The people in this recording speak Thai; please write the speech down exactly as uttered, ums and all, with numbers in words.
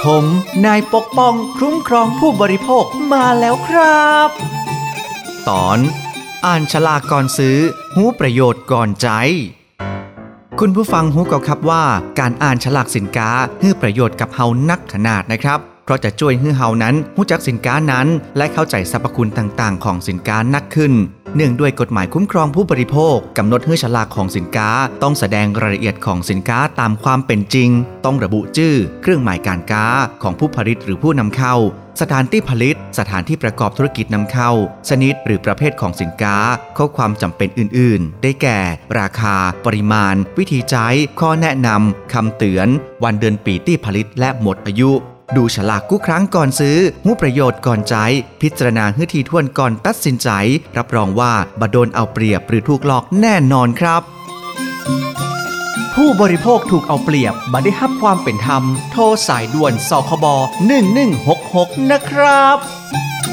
ผมนายปกป้องคุ้มครองผู้บริโภคมาแล้วครับตอนอ่านฉลากก่อนซื้อรู้ประโยชน์ก่อนใจคุณผู้ฟังรู้ก็ครับว่าการอ่านฉลากสินค้าให้ประโยชน์กับเฮานักขนาดนะครับเพราะจะช่วยให้เฮานั้นรู้จักสินค้านั้นและเข้าใจสรรพคุณต่างๆของสินค้านักขึ้นเนื่องด้วยกฎหมายคุ้มครองผู้บริโภคกำหนดให้ฉลากของสินค้าต้องแสดงรายละเอียดของสินค้าตามความเป็นจริงต้องระบุชื่อเครื่องหมายการค้าของผู้ผลิตหรือผู้นำเข้าสถานที่ผลิตสถานที่ประกอบธุรกิจนำเข้าชนิดหรือประเภทของสินค้าข้อความจำเป็นอื่นๆได้แก่ราคาปริมาณวิธีใช้ข้อแนะนำคำเตือนวันเดือนปีที่ผลิตและหมดอายุดูฉลากกู้ครั้งก่อนซื้อรู้ประโยชน์ก่อนใจพิจารณาให้ถี่ถ้วนก่อนตัดสินใจรับรองว่าบ่โดนเอาเปรียบหรือถูกหลอกแน่นอนครับผู้บริโภคถูกเอาเปรียบบ่ได้รับความเป็นธรรมโทรสายด่วนสคบหนึ่งหนึ่งหกหกนะครับ